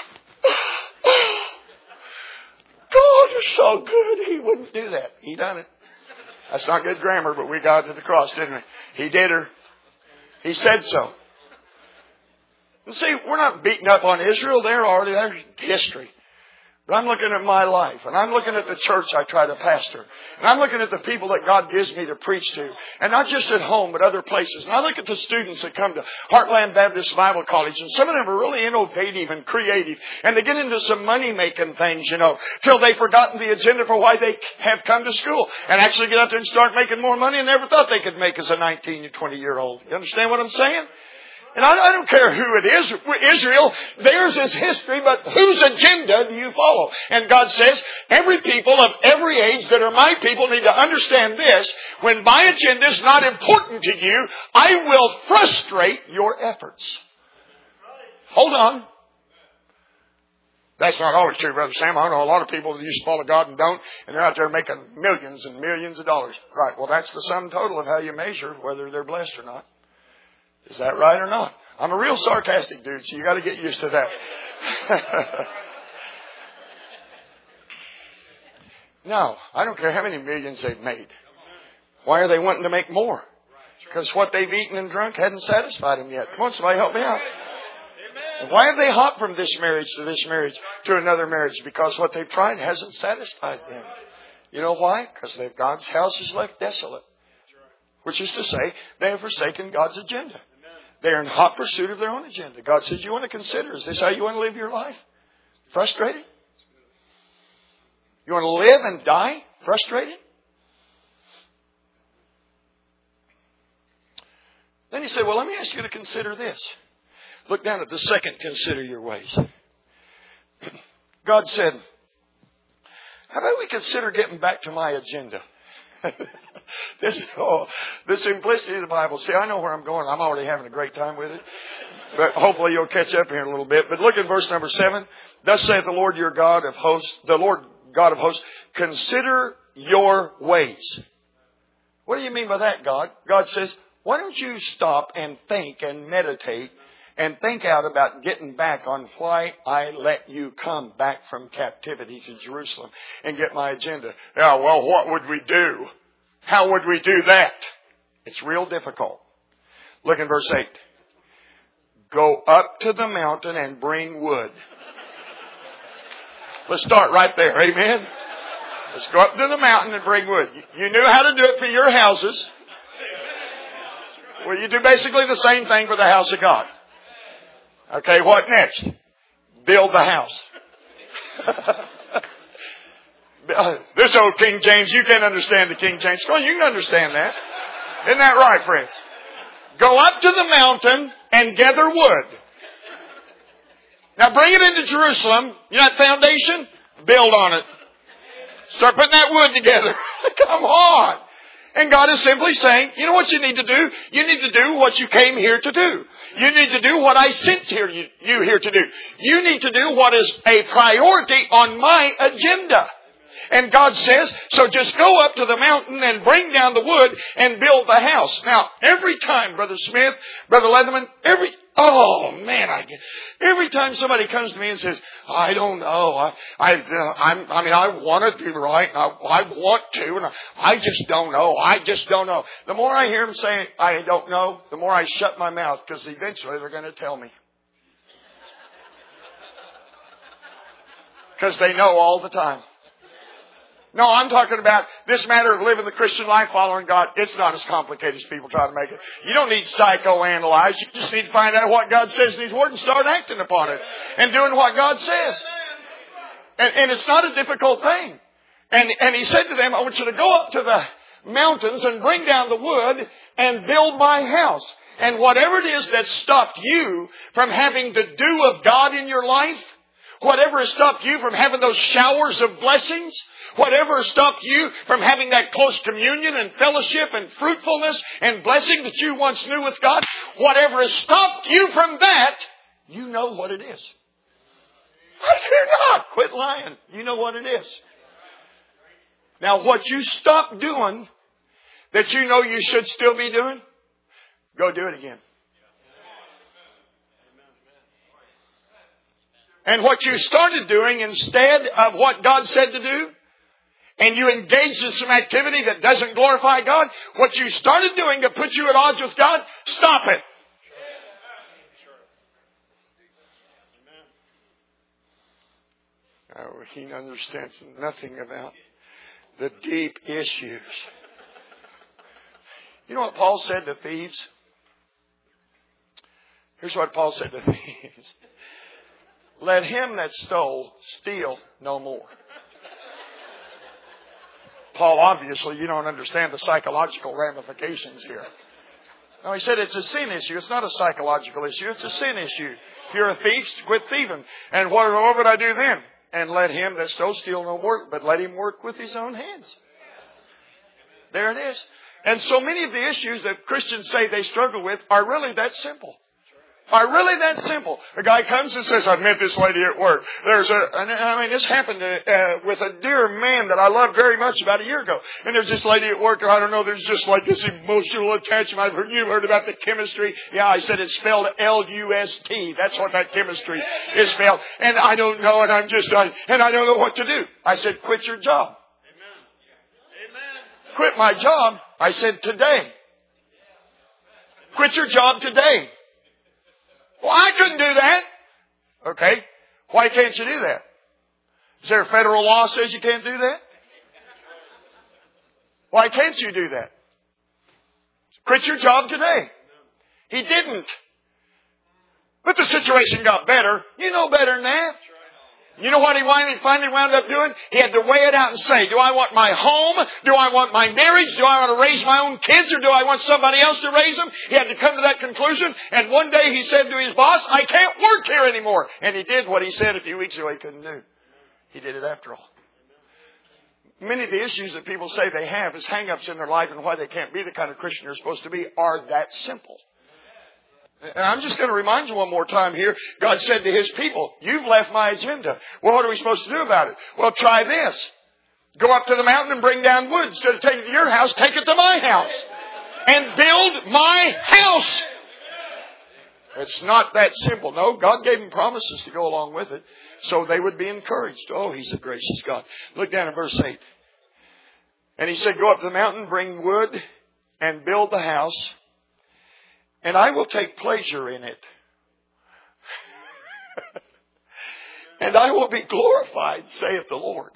God is so good. He wouldn't do that. He done it. That's not good grammar, but we got to the cross, didn't we? He did her. He said so. And see, we're not beating up on Israel. There's history. But I'm looking at my life, and I'm looking at the church I try to pastor, and I'm looking at the people that God gives me to preach to, and not just at home, but other places. And I look at the students that come to Heartland Baptist Bible College, and some of them are really innovative and creative, and they get into some money-making things, till they've forgotten the agenda for why they have come to school, and actually get out there and start making more money than they ever thought they could make as a 19 or 20-year-old. You understand what I'm saying? And I don't care who it is. Israel, theirs is history, but whose agenda do you follow? And God says, every people of every age that are my people need to understand this. When my agenda is not important to you, I will frustrate your efforts. Hold on. That's not always true, Brother Sam. I know a lot of people that used to follow God and don't, and they're out there making millions and millions of dollars. Right. Well, that's the sum total of how you measure whether they're blessed or not. Is that right or not? I'm a real sarcastic dude, so you got to get used to that. No, I don't care how many millions they've made. Why are they wanting to make more? Because what they've eaten and drunk hadn't satisfied them yet. Come on, somebody help me out. And why have they hopped from this marriage to another marriage? Because what they've tried hasn't satisfied them. You know why? Because God's house is left desolate. Which is to say, they have forsaken God's agenda. They are in hot pursuit of their own agenda. God says, you want to consider, is this how you want to live your life? Frustrated? You want to live and die frustrated? Then he said, well, let me ask you to consider this. Look down at the second, consider your ways. God said, how about we consider getting back to my agenda? The simplicity of the Bible. See, I know where I'm going. I'm already having a great time with it. But hopefully you'll catch up here in a little bit. But look at verse number 7. Thus saith the Lord your God of hosts, the Lord God of hosts, consider your ways. What do you mean by that, God? God says, why don't you stop and think and meditate and think out about getting back on why I let you come back from captivity to Jerusalem and get my agenda. Yeah, well, what would we do? How would we do that? It's real difficult. Look in verse 8. Go up to the mountain and bring wood. Let's start right there. Amen. Let's go up to the mountain and bring wood. You knew how to do it for your houses. Well, you do basically the same thing for the house of God. Okay, what next? Build the house. This old King James, you can't understand the King James. Well, you can understand that. Isn't that right, friends? Go up to the mountain and gather wood. Now bring it into Jerusalem. You know that foundation? Build on it. Start putting that wood together. Come on. And God is simply saying, you know what you need to do? You need to do what you came here to do. You need to do what I sent you here to do. You need to do what is a priority on my agenda. And God says, so just go up to the mountain and bring down the wood and build the house. Now, every time, Brother Smith, Brother Leatherman, every time somebody comes to me and says, I don't know, I want to do right, and I want to, and I just don't know. The more I hear them say, I don't know, the more I shut my mouth, because eventually they're going to tell me. Because they know all the time. No, I'm talking about this matter of living the Christian life following God. It's not as complicated as people try to make it. You don't need to psychoanalyze. You just need to find out what God says in His Word and start acting upon it and doing what God says. And it's not a difficult thing. And He said to them, I want you to go up to the mountains and bring down the wood and build my house. And whatever it is that stopped you from having the dew of God in your life, whatever has stopped you from having those showers of blessings, whatever has stopped you from having that close communion and fellowship and fruitfulness and blessing that you once knew with God, whatever has stopped you from that, you know what it is. I do not. Quit lying. You know what it is. Now, what you stop doing that you know you should still be doing, go do it again. And what you started doing instead of what God said to do, and you engaged in some activity that doesn't glorify God, what you started doing to put you at odds with God, stop it. Oh, he understands nothing about the deep issues. You know what Paul said to thieves? Here's what Paul said to thieves. Let him that stole steal no more. Paul, obviously, you don't understand the psychological ramifications here. No, he said it's a sin issue. It's not a psychological issue. It's a sin issue. If you're a thief, quit thieving. And what would I do then? And let him that stole steal no more, but let him work with his own hands. There it is. And so many of the issues that Christians say they struggle with are really that simple. Are really that simple. A guy comes and says, I've met this lady at work. This happened with a dear man that I loved very much about a year ago. And there's this lady at work, and I don't know, there's just like this emotional attachment. You've heard about the chemistry. Yeah, I said it's spelled L-U-S-T. That's what that chemistry is spelled. And I don't know, and I don't know what to do. I said, quit your job. Amen. Quit my job. I said, today. Quit your job today. Well, I couldn't do that. Okay. Why can't you do that? Is there a federal law that says you can't do that? Why can't you do that? quit your job today. He didn't. But the situation got better. You know better than that. You know what he finally wound up doing? He had to weigh it out and say, do I want my home? Do I want my marriage? Do I want to raise my own kids? Or do I want somebody else to raise them? He had to come to that conclusion. And one day he said to his boss, I can't work here anymore. And he did what he said a few weeks ago he couldn't do. He did it after all. Many of the issues that people say they have as hang-ups in their life and why they can't be the kind of Christian they're supposed to be are that simple. And I'm just going to remind you one more time here. God said to His people, you've left my agenda. Well, what are we supposed to do about it? Well, try this. Go up to the mountain and bring down wood. Instead of taking it to your house, take it to my house. And build my house. It's not that simple. No, God gave them promises to go along with it. So they would be encouraged. Oh, He's a gracious God. Look down at verse 8. And He said, go up to the mountain, bring wood, and build the house. And I will take pleasure in it. And I will be glorified, saith the Lord.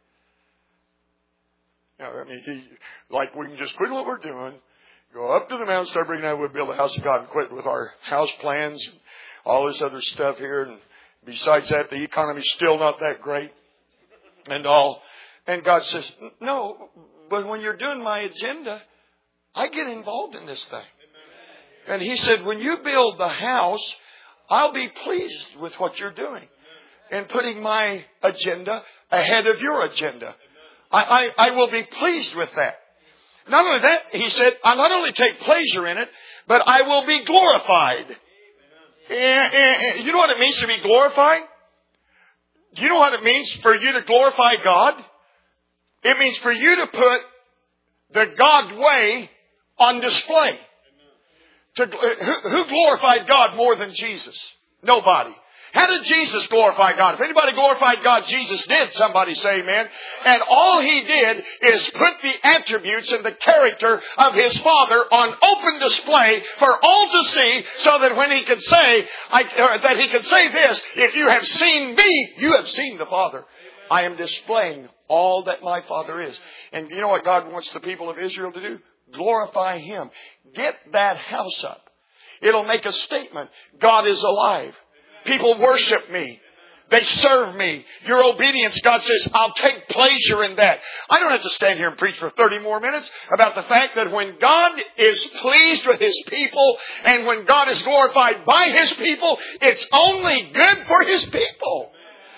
Now, I mean, we can just quit what we're doing, go up to the mountain, start bringing out wood, build a house of God, and quit with our house plans and all this other stuff here. And besides that, the economy's still not that great and all. And God says, no, but when you're doing my agenda, I get involved in this thing. And He said, when you build the house, I'll be pleased with what you're doing and putting my agenda ahead of your agenda. I will be pleased with that. Not only that, He said, I'll not only take pleasure in it, but I will be glorified. You know what it means to be glorified? Do you know what it means for you to glorify God? It means for you to put the God way on display. Who glorified God more than Jesus? Nobody. How did Jesus glorify God? If anybody glorified God, Jesus did. Somebody say amen. And all He did is put the attributes and the character of His Father on open display for all to see, so that when He could say, that He could say this, if you have seen me, you have seen the Father. I am displaying all that my Father is. And you know what God wants the people of Israel to do? Glorify Him. Get that house up. It'll make a statement. God is alive. People worship me. They serve me. Your obedience, God says, I'll take pleasure in that. I don't have to stand here and preach for 30 more minutes about the fact that when God is pleased with His people and when God is glorified by His people, it's only good for His people.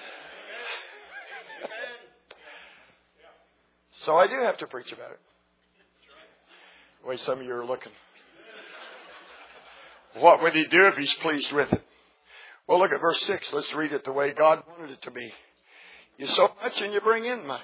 So I do have to preach about it. The way some of you are looking. What would He do if He's pleased with it? Well, look at verse 6. Let's read it the way God wanted it to be. You sow much and you bring in much.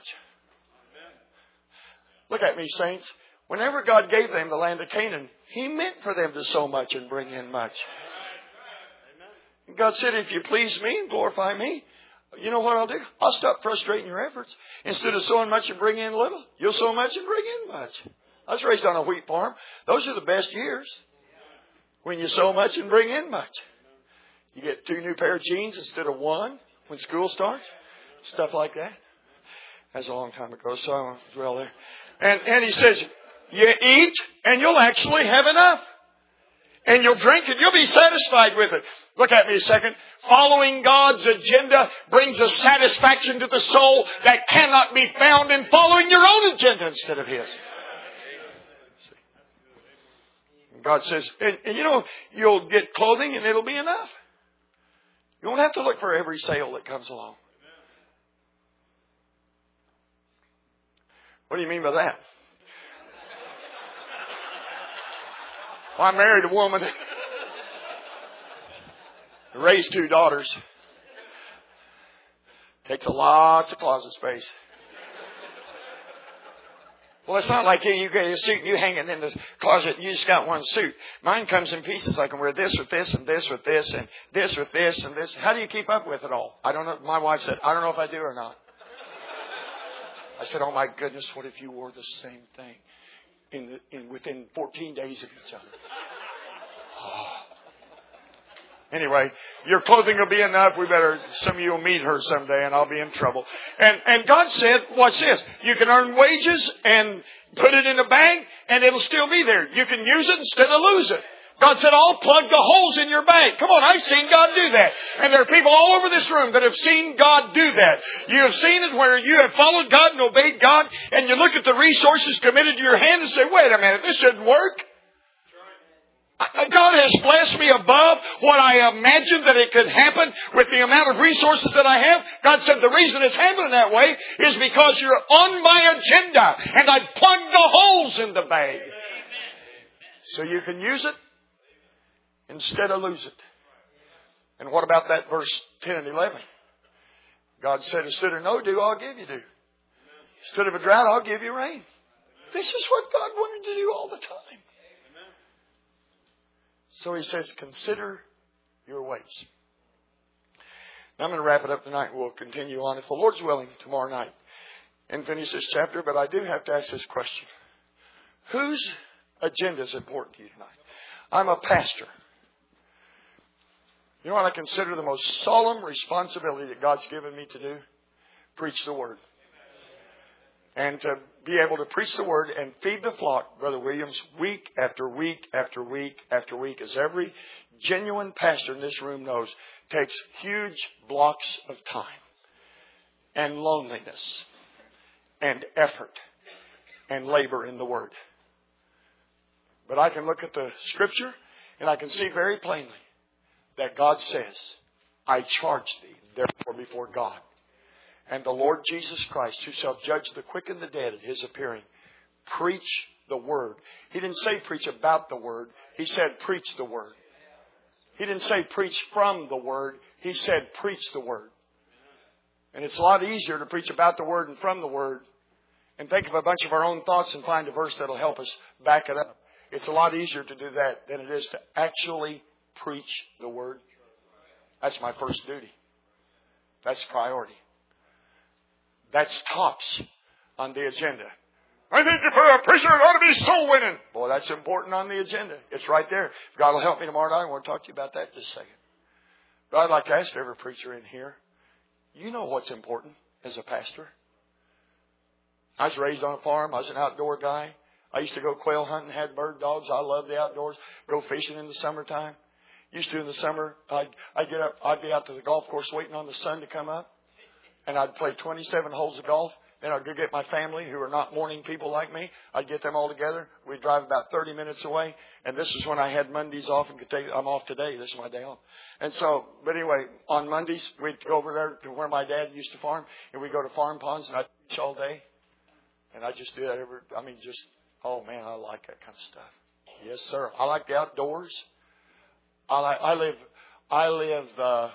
Look at me, saints. Whenever God gave them the land of Canaan, He meant for them to sow much and bring in much. And God said, if you please me and glorify me, you know what I'll do? I'll stop frustrating your efforts. Instead of sowing much and bring in little, you'll sow much and bring in much. I was raised on a wheat farm. Those are the best years. When you sow much and bring in much. You get 2 new pair of jeans instead of 1 when school starts. Stuff like that. That's a long time ago, so I won't dwell there. And He says, you eat and you'll actually have enough. And you'll drink and you'll be satisfied with it. Look at me a second. Following God's agenda brings a satisfaction to the soul that cannot be found in following your own agenda instead of His. God says, and you know, you'll get clothing and it'll be enough. You won't have to look for every sale that comes along. What do you mean by that? Well, I married a woman that raised 2 daughters. Takes a lots of closet space. Well, it's not like you get a suit and you hang it in the closet and you just got one suit. Mine comes in pieces. I can wear this with this and this with this and this with this and this. How do you keep up with it all? I don't know. My wife said, I don't know if I do or not. I said, oh my goodness, what if you wore the same thing within 14 days of each other? Oh. Anyway, your clothing will be enough. Some of you will meet her someday and I'll be in trouble. And God said, watch this. You can earn wages and put it in a bag, and it'll still be there. You can use it instead of lose it. God said, I'll plug the holes in your bag. Come on, I've seen God do that. And there are people all over this room that have seen God do that. You have seen it where you have followed God and obeyed God, and you look at the resources committed to your hand and say, wait a minute, this shouldn't work. God has blessed me above what I imagined that it could happen with the amount of resources that I have. God said the reason it's happening that way is because you're on my agenda, and I plugged the holes in the bag. So you can use it instead of lose it. And what about that verse 10 and 11? God said, instead of no dew, I'll give you dew. Instead of a drought, I'll give you rain. This is what God wanted to do all the time. So He says, consider your ways. Now I'm going to wrap it up tonight. We'll continue on, if the Lord's willing, tomorrow night and finish this chapter. But I do have to ask this question. Whose agenda is important to you tonight? I'm a pastor. You know what I consider the most solemn responsibility that God's given me to do? Preach the Word. And to be able to preach the Word and feed the flock, Brother Williams, week after week after week after week, as every genuine pastor in this room knows, takes huge blocks of time and loneliness and effort and labor in the Word. But I can look at the Scripture and I can see very plainly that God says, I charge thee, therefore, before God and the Lord Jesus Christ, who shall judge the quick and the dead at His appearing, preach the Word. He didn't say preach about the Word. He said preach the Word. He didn't say preach from the Word. He said preach the Word. And it's a lot easier to preach about the Word and from the Word and think of a bunch of our own thoughts and find a verse that'll help us back it up. It's a lot easier to do that than it is to actually preach the Word. That's my first duty. That's priority. That's tops on the agenda. I think for a preacher, it ought to be soul winning. Boy, that's important on the agenda. It's right there. If God will help me tomorrow night, I want to talk to you about that just a second. But I'd like to ask every preacher in here, you know what's important as a pastor. I was raised on a farm. I was an outdoor guy. I used to go quail hunting, had bird dogs. I love the outdoors. Go fishing in the summertime. Used to in the summer, I'd get up, I'd be out to the golf course waiting on the sun to come up. And I'd play 27 holes of golf. Then I'd go get my family, who are not morning people like me. I'd get them all together. We'd drive about 30 minutes away. And this is when I had Mondays off and could take, I'm off today. This is my day off. And so, but anyway, on Mondays, we'd go over there to where my dad used to farm. And we'd go to farm ponds and I'd fish all day. And I just do that oh man, I like that kind of stuff. Yes, sir. I like the outdoors. I live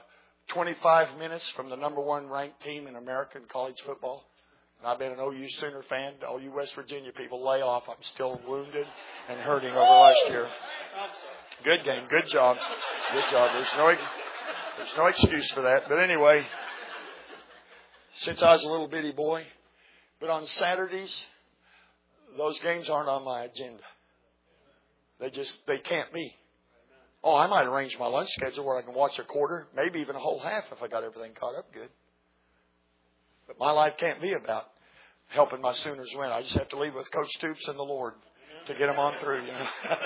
25 minutes from the number one ranked team in American college football. And I've been an OU Sooner fan. All you West Virginia people, lay off. I'm still wounded and hurting over last year. Good game. Good job. Good job. There's no excuse for that. But anyway, since I was a little bitty boy, but on Saturdays, those games aren't on my agenda. They can't be. Oh, I might arrange my lunch schedule where I can watch a quarter, maybe even a whole half if I got everything caught up good. But my life can't be about helping my Sooners win. I just have to leave with Coach Stoops and the Lord to get them on through. You know?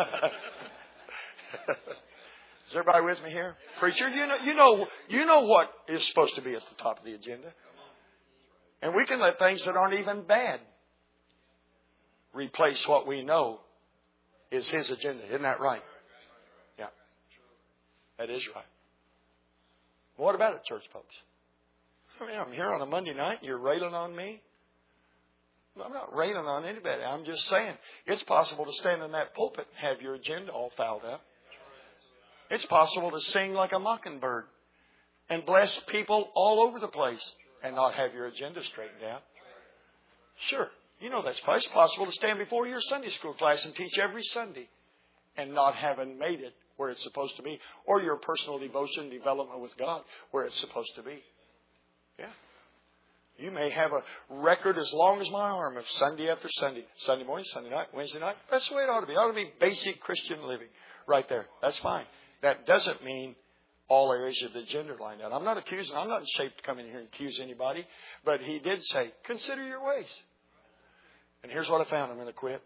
Is everybody with me here? Preacher, you know what is supposed to be at the top of the agenda. And we can let things that aren't even bad replace what we know is His agenda. Isn't that right? Yeah. That is right. What about it, church folks? I mean, I'm here on a Monday night and you're railing on me. I'm not railing on anybody. I'm just saying it's possible to stand in that pulpit and have your agenda all fouled up. It's possible to sing like a mockingbird and bless people all over the place and not have your agenda straightened out. Sure. You know that's possible. It's possible to stand before your Sunday school class and teach every Sunday and not having made it where it's supposed to be, or your personal devotion, development with God where it's supposed to be. Yeah. You may have a record as long as my arm of Sunday after Sunday. Sunday morning, Sunday night, Wednesday night. That's the way it ought to be. It ought to be basic Christian living right there. That's fine. That doesn't mean all areas of the agenda lined out. I'm not accusing. I'm not in shape to come in here and accuse anybody. But He did say, consider your ways. And here's what I found. I'm going to quit.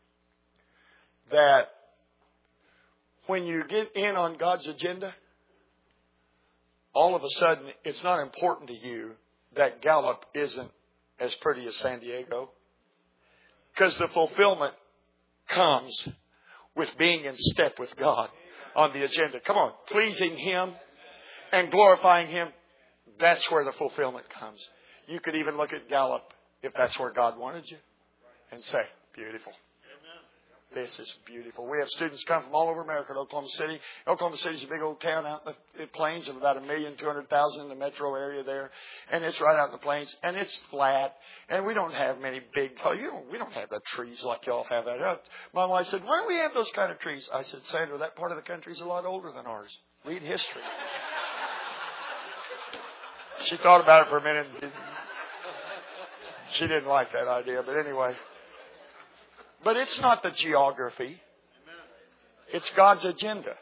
That when you get in on God's agenda, all of a sudden it's not important to you that Gallup isn't as pretty as San Diego. Because the fulfillment comes with being in step with God on the agenda. Come on. Pleasing Him and glorifying Him. That's where the fulfillment comes. You could even look at Gallup if that's where God wanted you and say, beautiful. This is beautiful. We have students come from all over America to Oklahoma City. Oklahoma City is a big old town out in the plains of about 1,200,000 in the metro area there. And it's right out in the plains. And it's flat. And we don't have many big, we don't have the trees like y'all have out here. My wife said, why don't we have those kind of trees? I said, Sandra, that part of the country is a lot older than ours. Read history. She thought about it for a minute. She didn't like that idea. But anyway. But it's not the geography. It's God's agenda.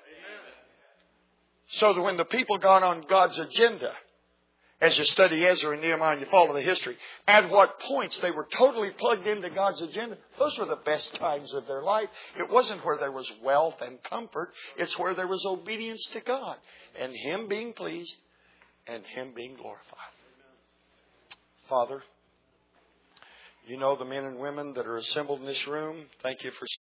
So that when the people got on God's agenda, as you study Ezra and Nehemiah and you follow the history, at what points they were totally plugged into God's agenda, those were the best times of their life. It wasn't where there was wealth and comfort. It's where there was obedience to God and Him being pleased and Him being glorified. Father, you know the men and women that are assembled in this room. Thank you for